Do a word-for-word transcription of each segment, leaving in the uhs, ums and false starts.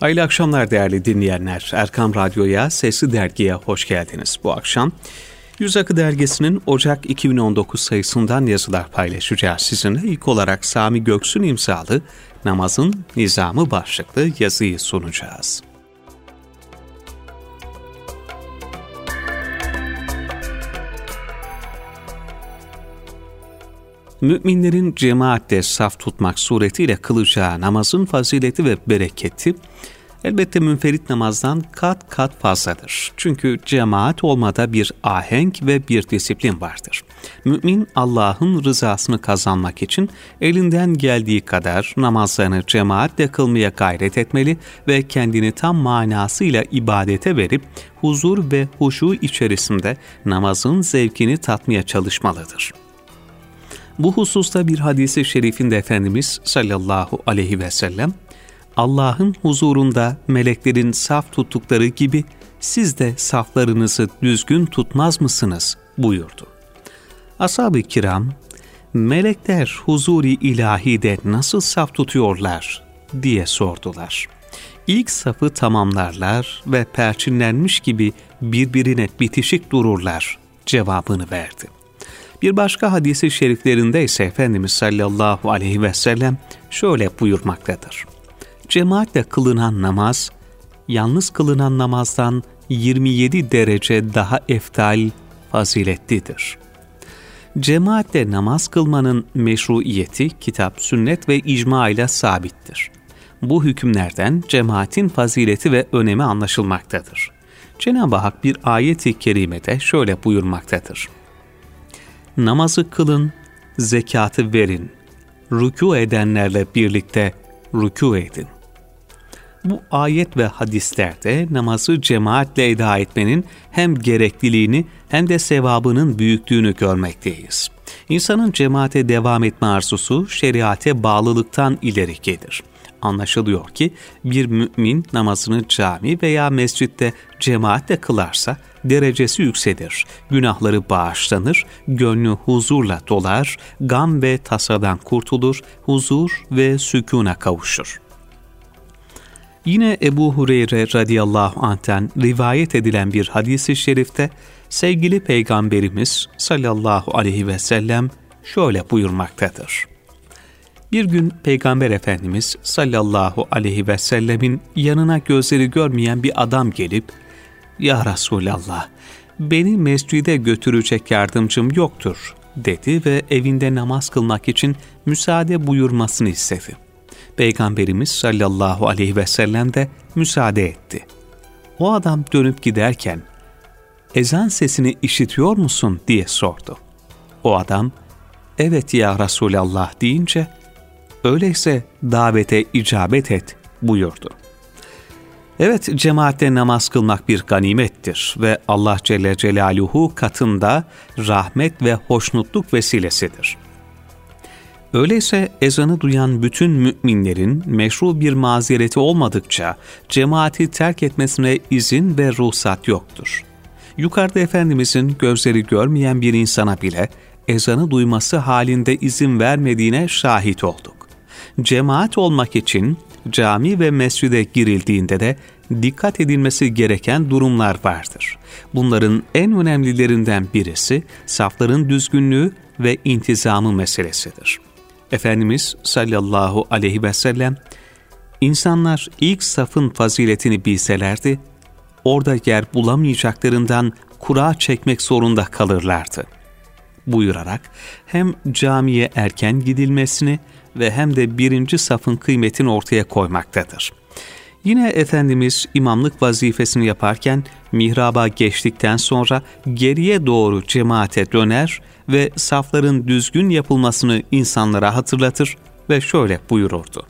Hayırlı akşamlar değerli dinleyenler. Erkam Radyo'ya, Sesli Dergi'ye hoş geldiniz. Bu akşam Yüz Akı Dergisi'nin Ocak iki bin on dokuz sayısından yazılar paylaşacağız sizinle. İlk olarak Sami Göksu'nun imzalı Namazın Nizamı başlıklı yazıyı sunacağız. Müminlerin cemaatle saf tutmak suretiyle kılacağı namazın fazileti ve bereketi elbette münferit namazdan kat kat fazladır. Çünkü cemaat olmada bir ahenk ve bir disiplin vardır. Mümin Allah'ın rızasını kazanmak için elinden geldiği kadar namazlarını cemaatle kılmaya gayret etmeli ve kendini tam manasıyla ibadete verip huzur ve huşu içerisinde namazın zevkini tatmaya çalışmalıdır. Bu hususta bir hadis-i şerifinde Efendimiz sallallahu aleyhi ve sellem, Allah'ın huzurunda meleklerin saf tuttukları gibi siz de saflarınızı düzgün tutmaz mısınız buyurdu. Ashab-ı kiram, melekler huzur-i ilahide nasıl saf tutuyorlar diye sordular. İlk safı tamamlarlar ve perçinlenmiş gibi birbirine bitişik dururlar cevabını verdi. Bir başka hadis-i şeriflerinde ise Efendimiz sallallahu aleyhi ve sellem şöyle buyurmaktadır. Cemaatle kılınan namaz, yalnız kılınan namazdan yirmi yedi derece daha eftal, faziletlidir. Cemaatle namaz kılmanın meşruiyeti kitap, sünnet ve icma ile sabittir. Bu hükümlerden cemaatin fazileti ve önemi anlaşılmaktadır. Cenab-ı Hak bir ayet-i kerimede şöyle buyurmaktadır. Namazı kılın, zekatı verin, rükû edenlerle birlikte rükû edin. Bu ayet ve hadislerde namazı cemaatle eda etmenin hem gerekliliğini hem de sevabının büyüklüğünü görmekteyiz. İnsanın cemaate devam etme arzusu şeriate bağlılıktan ileri gelir. Anlaşılıyor ki bir mümin namazını cami veya mescitte cemaatle kılarsa derecesi yükselir, günahları bağışlanır, gönlü huzurla dolar, gam ve tasadan kurtulur, huzur ve sükûna kavuşur. Yine Ebu Hureyre radıyallahu anh'ten rivayet edilen bir hadis-i şerifte sevgili Peygamberimiz sallallahu aleyhi ve sellem şöyle buyurmaktadır. Bir gün Peygamber Efendimiz sallallahu aleyhi ve sellemin yanına gözleri görmeyen bir adam gelip, "Ya Resulallah, beni mescide götürecek yardımcım yoktur," dedi ve evinde namaz kılmak için müsaade buyurmasını istedi. Peygamberimiz sallallahu aleyhi ve sellem de müsaade etti. O adam dönüp giderken, "Ezan sesini işitiyor musun?" diye sordu. O adam, "Evet ya Resulallah," deyince, "Öyleyse davete icabet et," buyurdu. Evet, cemaatle namaz kılmak bir ganimettir ve Allah Celle Celaluhu katında rahmet ve hoşnutluk vesilesidir. Öyleyse ezanı duyan bütün müminlerin meşru bir mazereti olmadıkça cemaati terk etmesine izin ve ruhsat yoktur. Yukarıda Efendimizin gözleri görmeyen bir insana bile ezanı duyması halinde izin vermediğine şahit olduk. Cemaat olmak için cami ve mescide girildiğinde de dikkat edilmesi gereken durumlar vardır. Bunların en önemlilerinden birisi safların düzgünlüğü ve intizamı meselesidir. Efendimiz sallallahu aleyhi ve sellem, "İnsanlar ilk safın faziletini bilselerdi, orada yer bulamayacaklarından kura çekmek zorunda kalırlardı," buyurarak hem camiye erken gidilmesini ve hem de birinci safın kıymetini ortaya koymaktadır. Yine Efendimiz imamlık vazifesini yaparken mihraba geçtikten sonra geriye doğru cemaate döner ve safların düzgün yapılmasını insanlara hatırlatır ve şöyle buyururdu.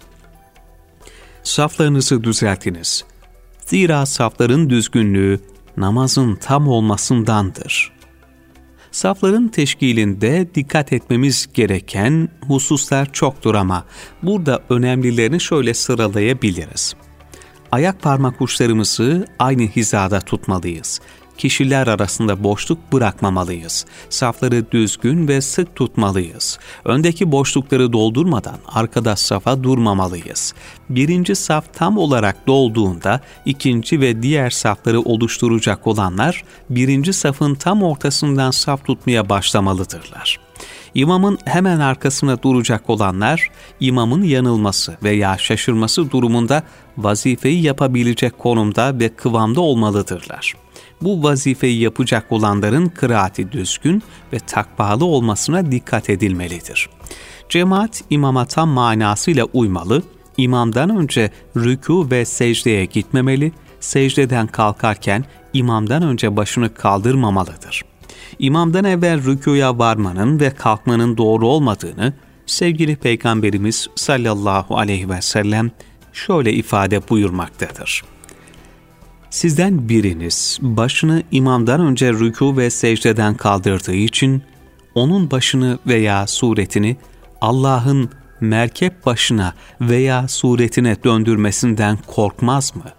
"Saflarınızı düzeltiniz. Zira safların düzgünlüğü namazın tam olmasındandır." Safların teşkilinde dikkat etmemiz gereken hususlar çoktur ama burada önemlilerini şöyle sıralayabiliriz. Ayak parmak uçlarımızı aynı hizada tutmalıyız. Kişiler arasında boşluk bırakmamalıyız. Safları düzgün ve sık tutmalıyız. Öndeki boşlukları doldurmadan arkada safa durmamalıyız. Birinci saf tam olarak dolduğunda ikinci ve diğer safları oluşturacak olanlar birinci safın tam ortasından saf tutmaya başlamalıdırlar. İmamın hemen arkasına duracak olanlar, imamın yanılması veya şaşırması durumunda vazifeyi yapabilecek konumda ve kıvamda olmalıdırlar. Bu vazifeyi yapacak olanların kıraati düzgün ve takvalı olmasına dikkat edilmelidir. Cemaat imama tam manasıyla uymalı, imamdan önce rükû ve secdeye gitmemeli, secdeden kalkarken imamdan önce başını kaldırmamalıdır. İmamdan evvel rükûya varmanın ve kalkmanın doğru olmadığını sevgili Peygamberimiz sallallahu aleyhi ve sellem şöyle ifade buyurmaktadır. Sizden biriniz başını imamdan önce rükû ve secdeden kaldırdığı için onun başını veya suretini Allah'ın merkep başına veya suretine döndürmesinden korkmaz mı?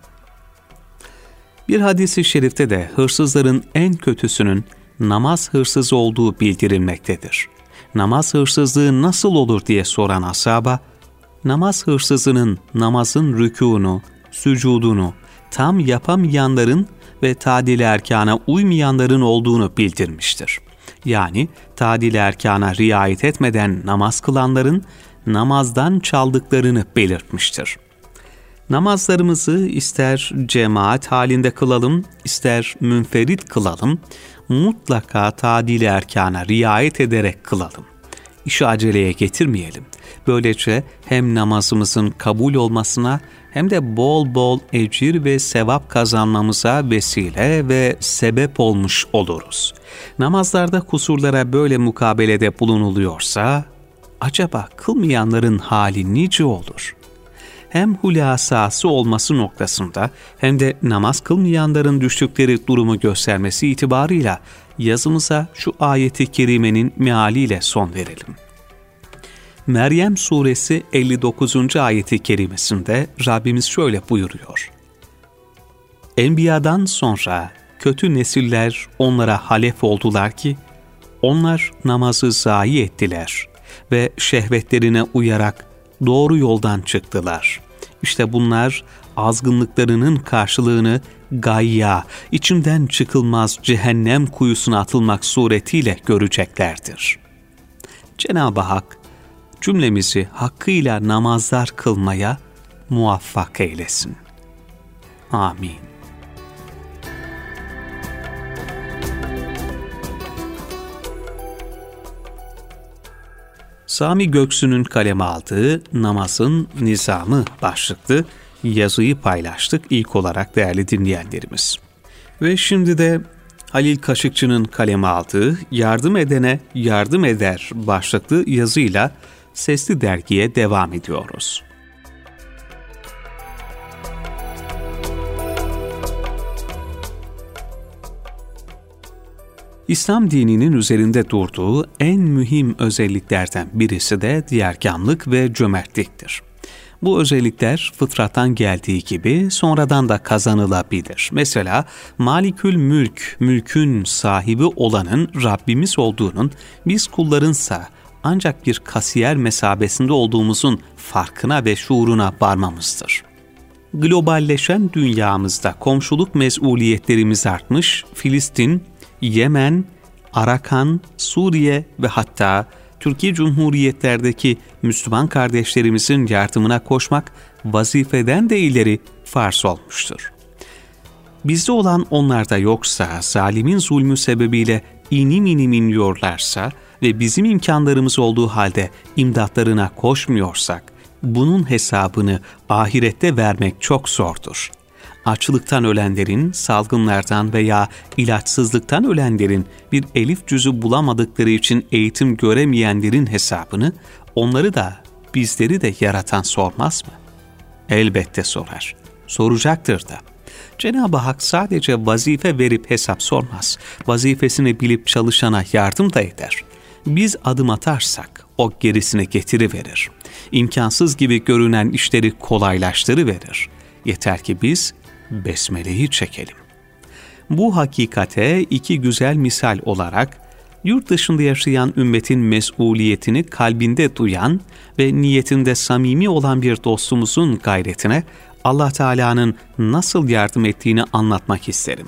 Bir hadis-i şerifte de hırsızların en kötüsünün namaz hırsızı olduğu bildirilmektedir. Namaz hırsızlığı nasıl olur diye soran ashaba, namaz hırsızının namazın rükûnu, sücudunu tam yapamayanların ve tadil erkana uymayanların olduğunu bildirmiştir. Yani tadil erkana riayet etmeden namaz kılanların namazdan çaldıklarını belirtmiştir. Namazlarımızı ister cemaat halinde kılalım, ister münferit kılalım, mutlaka tadil erkana riayet ederek kılalım. İşi aceleye getirmeyelim. Böylece hem namazımızın kabul olmasına hem de bol bol ecir ve sevap kazanmamıza vesile ve sebep olmuş oluruz. Namazlarda kusurlara böyle mukabelede bulunuluyorsa, acaba kılmayanların hali nice olur? Hem hulasası olması noktasında hem de namaz kılmayanların düştükleri durumu göstermesi itibarıyla yazımıza şu ayeti kerimenin mealiyle son verelim. Meryem suresi elli dokuzuncu ayeti kerimesinde Rabbimiz şöyle buyuruyor. Enbiya'dan sonra kötü nesiller onlara halef oldular ki, onlar namazı zayi ettiler ve şehvetlerine uyarak doğru yoldan çıktılar. İşte bunlar azgınlıklarının karşılığını gayya, içinden çıkılmaz cehennem kuyusuna atılmak suretiyle göreceklerdir. Cenab-ı Hak cümlemizi hakkıyla namazlar kılmaya muvaffak eylesin. Amin. Sami Göksu'nun kaleme aldığı Namazın Nizamı başlıklı yazıyı paylaştık ilk olarak değerli dinleyenlerimiz. Ve şimdi de Halil Kaşıkçı'nın kaleme aldığı Yardım Edene Yardım Eder başlıklı yazıyla Sesli Dergi'ye devam ediyoruz. İslam dininin üzerinde durduğu en mühim özelliklerden birisi de diyargânlık ve cömertliktir. Bu özellikler fıtrattan geldiği gibi sonradan da kazanılabilir. Mesela Malikül Mülk, mülkün sahibi olanın Rabbimiz olduğunun, biz kullarınsa ancak bir kasiyer mesabesinde olduğumuzun farkına ve şuuruna varmamızdır. Globalleşen dünyamızda komşuluk mez'uliyetlerimiz artmış, Filistin, Yemen, Arakan, Suriye ve hatta Türkiye Cumhuriyetlerdeki Müslüman kardeşlerimizin yardımına koşmak vazifeden de ileri farz olmuştur. Bizde olan onlarda yoksa, zalimin zulmü sebebiyle inim inim inliyorlarsa ve bizim imkanlarımız olduğu halde imdatlarına koşmuyorsak, bunun hesabını ahirette vermek çok zordur. Açlıktan ölenlerin, salgınlardan veya ilaçsızlıktan ölenlerin, bir elif cüzü bulamadıkları için eğitim göremeyenlerin hesabını, onları da bizleri de yaratan sormaz mı? Elbette sorar. Soracaktır da. Cenab-ı Hak sadece vazife verip hesap sormaz. Vazifesini bilip çalışana yardım da eder. Biz adım atarsak o gerisini getiriverir. İmkansız gibi görünen işleri kolaylaştırıverir. Yeter ki biz besmeleyi çekelim. Bu hakikate iki güzel misal olarak yurt dışında yaşayan ümmetin mesuliyetini kalbinde duyan ve niyetinde samimi olan bir dostumuzun gayretine Allah Teala'nın nasıl yardım ettiğini anlatmak isterim.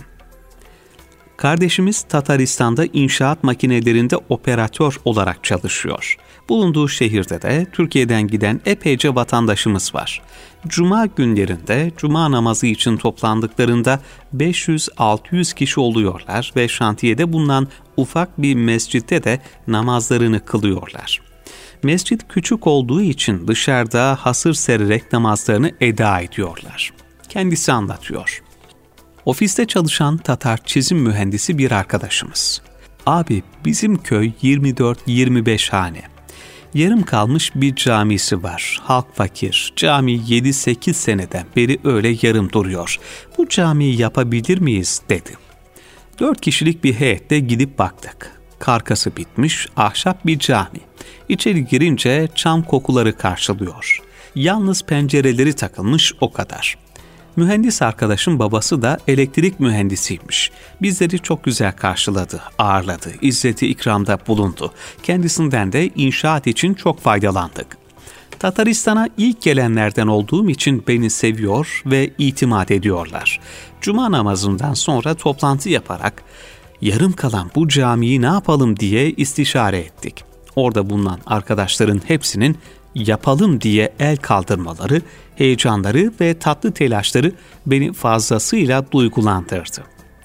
Kardeşimiz Tataristan'da inşaat makinelerinde operatör olarak çalışıyor. Bulunduğu şehirde de Türkiye'den giden epeyce vatandaşımız var. Cuma günlerinde cuma namazı için toplandıklarında beş yüz altı yüz kişi oluyorlar ve şantiyede bulunan ufak bir mescitte de namazlarını kılıyorlar. Mescit küçük olduğu için dışarıda hasır sererek namazlarını eda ediyorlar. Kendisi anlatıyor. Ofiste çalışan Tatar çizim mühendisi bir arkadaşımız. Abi bizim köy yirmi dört yirmi beş hane. Yarım kalmış bir camisi var. Halk fakir. Cami yedi sekiz seneden beri öyle yarım duruyor. Bu camiyi yapabilir miyiz dedi. Dört kişilik bir heyette gidip baktık. Karkası bitmiş ahşap bir cami. İçeri girince çam kokuları karşılıyor. Yalnız pencereleri takılmış o kadar. Mühendis arkadaşım babası da elektrik mühendisiymiş. Bizleri çok güzel karşıladı, ağırladı, izzeti ikramda bulundu. Kendisinden de inşaat için çok faydalandık. Tataristan'a ilk gelenlerden olduğum için beni seviyor ve itimat ediyorlar. Cuma namazından sonra toplantı yaparak yarım kalan bu camiyi ne yapalım diye istişare ettik. Orada bulunan arkadaşların hepsinin yapalım diye el kaldırmaları, heyecanları ve tatlı telaşları beni fazlasıyla duygulandırdı.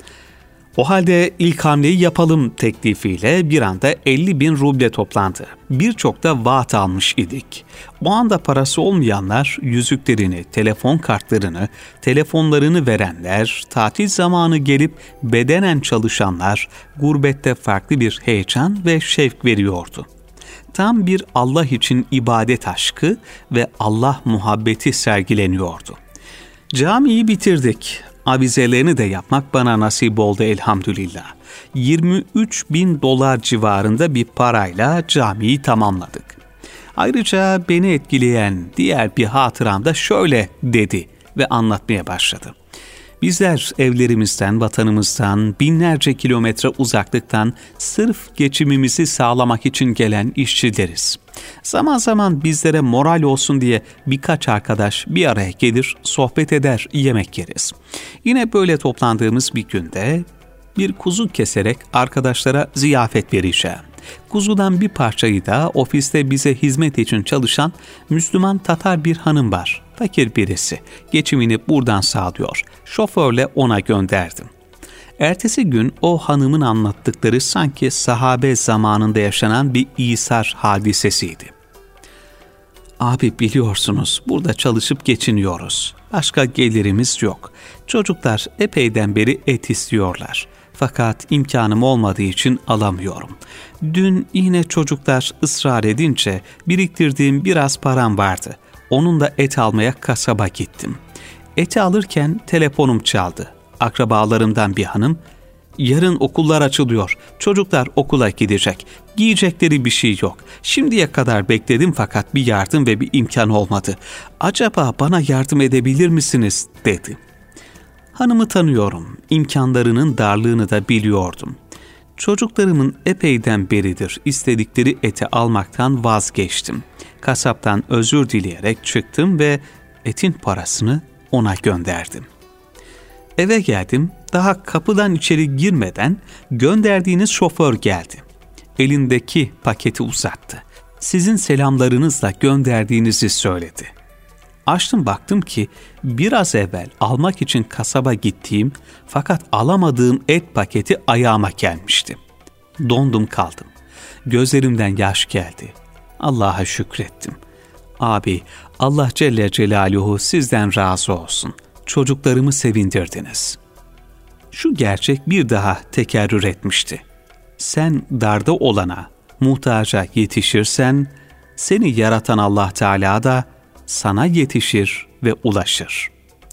O halde ilk hamleyi yapalım teklifiyle bir anda elli bin ruble toplandı. Birçok da vaat almış idik. O anda parası olmayanlar yüzüklerini, telefon kartlarını, telefonlarını verenler, tatil zamanı gelip bedenen çalışanlar gurbette farklı bir heyecan ve şevk veriyordu. Tam bir Allah için ibadet aşkı ve Allah muhabbeti sergileniyordu. Camiyi bitirdik. Avizelerini de yapmak bana nasip oldu elhamdülillah. yirmi üç bin dolar civarında bir parayla camiyi tamamladık. Ayrıca beni etkileyen diğer bir hatıram da şöyle dedi ve anlatmaya başladı. Bizler evlerimizden, vatanımızdan, binlerce kilometre uzaklıktan sırf geçimimizi sağlamak için gelen işçileriz. Zaman zaman bizlere moral olsun diye birkaç arkadaş bir araya gelir, sohbet eder, yemek yeriz. Yine böyle toplandığımız bir günde bir kuzu keserek arkadaşlara ziyafet vereceğim. Kuzudan bir parçayı da ofiste bize hizmet için çalışan Müslüman Tatar bir hanım var. Fakir birisi. Geçimini buradan sağlıyor. Şoförle ona gönderdim. Ertesi gün o hanımın anlattıkları sanki sahabe zamanında yaşanan bir İsar hadisesiydi. Abi biliyorsunuz burada çalışıp geçiniyoruz. Başka gelirimiz yok. Çocuklar epeyden beri et istiyorlar. Fakat imkanım olmadığı için alamıyorum. Dün yine çocuklar ısrar edince biriktirdiğim biraz param vardı. Onunla et almaya kasaba gittim. Eti alırken telefonum çaldı. Akrabalarımdan bir hanım, yarın okullar açılıyor, çocuklar okula gidecek, giyecekleri bir şey yok. Şimdiye kadar bekledim fakat bir yardım ve bir imkan olmadı. Acaba bana yardım edebilir misiniz dedi. Hanımı tanıyorum, imkanlarının darlığını da biliyordum. Çocuklarımın epeyden beridir istedikleri eti almaktan vazgeçtim. Kasaptan özür dileyerek çıktım ve etin parasını ona gönderdim. Eve geldim, daha kapıdan içeri girmeden gönderdiğiniz şoför geldi. Elindeki paketi uzattı. Sizin selamlarınızla gönderdiğinizi söyledi. Açtım baktım ki biraz evvel almak için kasaba gittiğim fakat alamadığım et paketi ayağıma gelmişti. Dondum kaldım. Gözlerimden yaş geldi. Allah'a şükrettim. Abi, Allah Celle Celaluhu sizden razı olsun. Çocuklarımı sevindirdiniz. Şu gerçek bir daha tekerrür etmişti. Sen darda olana, muhtaca yetişirsen, seni yaratan Allah Teala da sana yetişir ve ulaşır.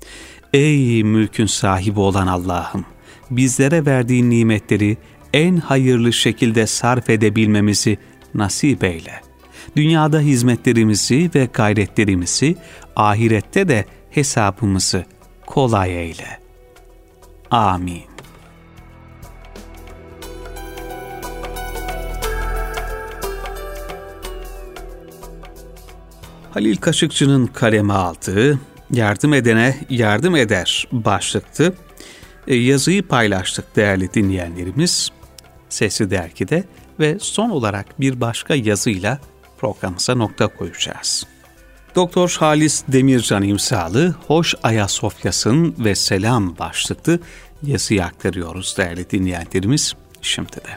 Ey mülkün sahibi olan Allah'ım, bizlere verdiğin nimetleri en hayırlı şekilde sarf edebilmemizi nasip eyle. Dünyada hizmetlerimizi ve gayretlerimizi, ahirette de hesabımızı kolay eyle. Amin. Halil Kaşıkçı'nın kaleme aldığı "Yardım edene yardım eder" başlıklı e, yazıyı paylaştık değerli dinleyenlerimiz Sesli Dergi'de ve son olarak bir başka yazıyla programımıza nokta koyacağız. Doktor Halis Demircan imzalı "Hoş Ayasofya'sın ve selam" başlıklı yazıyı aktarıyoruz değerli dinleyenlerimiz şimdi de.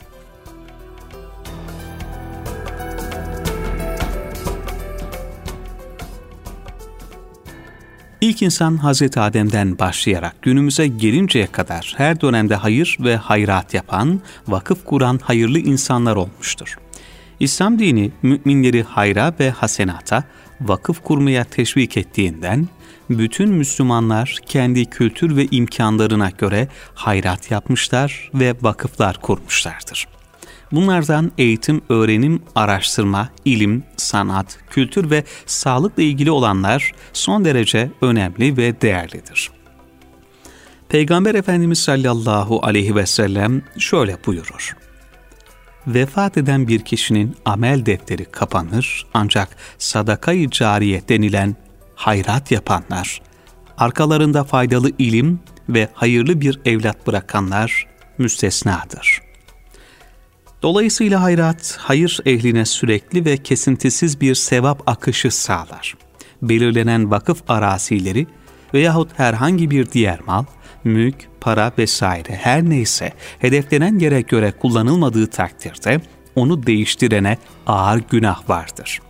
İlk insan Hazreti Adem'den başlayarak günümüze gelinceye kadar her dönemde hayır ve hayrat yapan, vakıf kuran hayırlı insanlar olmuştur. İslam dini müminleri hayra ve hasenata, vakıf kurmaya teşvik ettiğinden, bütün Müslümanlar kendi kültür ve imkanlarına göre hayrat yapmışlar ve vakıflar kurmuşlardır. Bunlardan eğitim, öğrenim, araştırma, ilim, sanat, kültür ve sağlıkla ilgili olanlar son derece önemli ve değerlidir. Peygamber Efendimiz sallallahu aleyhi ve sellem şöyle buyurur: "Vefat eden bir kişinin amel defteri kapanır, ancak sadaka-i cariye denilen hayrat yapanlar, arkalarında faydalı ilim ve hayırlı bir evlat bırakanlar müstesnadır." Dolayısıyla hayrat, hayır ehline sürekli ve kesintisiz bir sevap akışı sağlar. Belirlenen vakıf arazileri veyahut herhangi bir diğer mal, mülk, para vesaire her neyse hedeflenen yere göre kullanılmadığı takdirde onu değiştirene ağır günah vardır.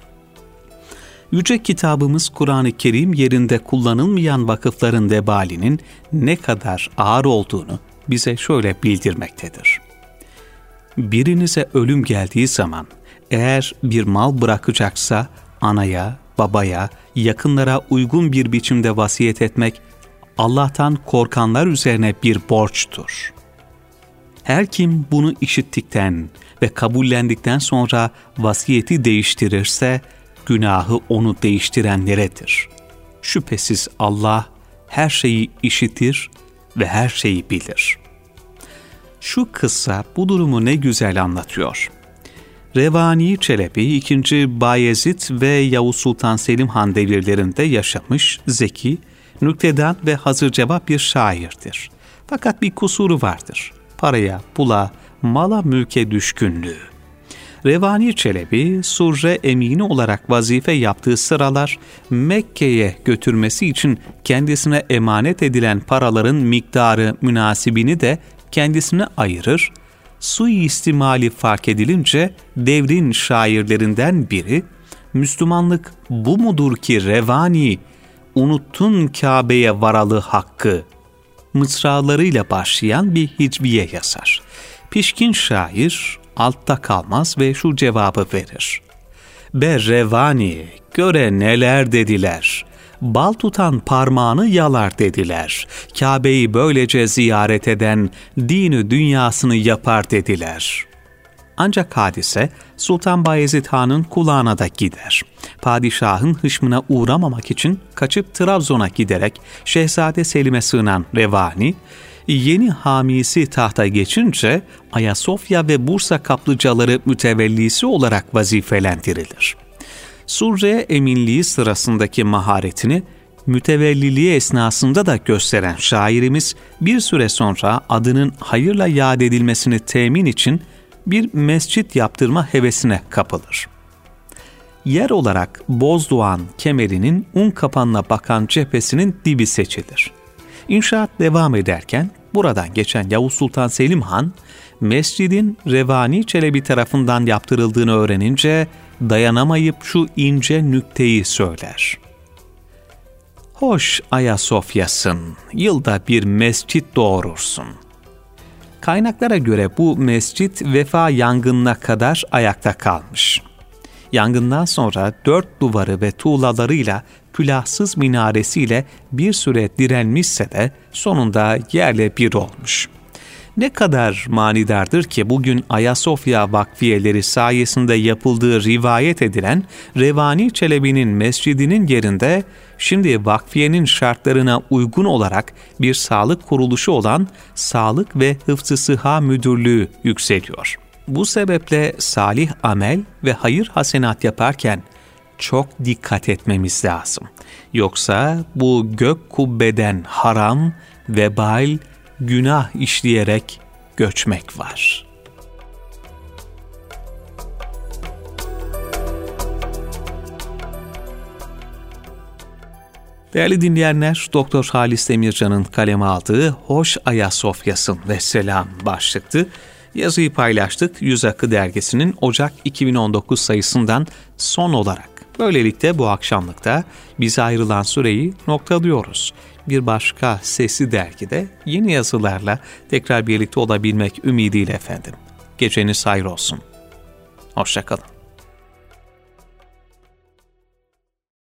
Yüce kitabımız Kur'an-ı Kerim yerinde kullanılmayan vakıfların vebalinin ne kadar ağır olduğunu bize şöyle bildirmektedir. Birinize ölüm geldiği zaman eğer bir mal bırakacaksa anaya, babaya, yakınlara uygun bir biçimde vasiyet etmek Allah'tan korkanlar üzerine bir borçtur. Her kim bunu işittikten ve kabullendikten sonra vasiyeti değiştirirse günahı onu değiştirenleredir. Şüphesiz Allah her şeyi işitir ve her şeyi bilir. Şu kıssa bu durumu ne güzel anlatıyor. Revani Çelebi ikinci. Bayezid ve Yavuz Sultan Selim Han devirlerinde yaşamış, zeki, nüktedan ve hazır cevap bir şairdir. Fakat bir kusuru vardır. Paraya, pula, mala, mülke düşkünlüğü. Revani Çelebi, Surre emini olarak vazife yaptığı sıralar Mekke'ye götürmesi için kendisine emanet edilen paraların miktarı münasibini de kendisine ayırır, suistimali fark edilince devrin şairlerinden biri, "Müslümanlık bu mudur ki Revani, unuttun Kabe'ye varalı hakkı" mısralarıyla başlayan bir hicviye yazar. Pişkin şair altta kalmaz ve şu cevabı verir: "Be Revani, göre neler dediler, bal tutan parmağını yalar dediler, Kabe'yi böylece ziyaret eden dini dünyasını yapar dediler." Ancak hadise Sultan Bayezid Han'ın kulağına da gider. Padişahın hışmına uğramamak için kaçıp Trabzon'a giderek Şehzade Selim'e sığınan Revani, yeni hamisi tahta geçince Ayasofya ve Bursa kaplıcaları mütevellisi olarak vazifelendirilir. Surre eminliği sırasındaki maharetini mütevelliliği esnasında da gösteren şairimiz bir süre sonra adının hayırla yad edilmesini temin için bir mescit yaptırma hevesine kapılır. Yer olarak Bozdoğan kemerinin Unkapanı'na bakan cephesinin dibi seçilir. İnşaat devam ederken buradan geçen Yavuz Sultan Selim Han, mescidin Revani Çelebi tarafından yaptırıldığını öğrenince dayanamayıp şu ince nükteyi söyler: "Hoş Ayasofya'sın, yılda bir mescit doğurursun." Kaynaklara göre bu mescit Vefa yangınına kadar ayakta kalmış. Yangından sonra dört duvarı ve tuğlalarıyla külahsız minaresiyle bir süre direnmişse de sonunda yerle bir olmuş. Ne kadar manidardır ki bugün Ayasofya vakfiyeleri sayesinde yapıldığı rivayet edilen Revani Çelebi'nin mescidinin yerinde şimdi vakfiyenin şartlarına uygun olarak bir sağlık kuruluşu olan Sağlık ve Hıfzı Sıha Müdürlüğü yükseliyor. Bu sebeple salih amel ve hayır hasenat yaparken çok dikkat etmemiz lazım. Yoksa bu gök kubbeden haram, vebal, günah işleyerek göçmek var. Değerli dinleyenler, Doktor Halis Demircan'ın kaleme aldığı Hoş Ayasofyasın ve Selam başlıklı yazıyı paylaştık Yüz Akı dergisinin Ocak iki bin on dokuz sayısından son olarak. Böylelikle bu akşamlıkta bize ayrılan süreyi noktalıyoruz. Bir başka sesli dergide yeni yazılarla tekrar birlikte olabilmek ümidiyle efendim. Geceniz hayır olsun. Hoşça kalın.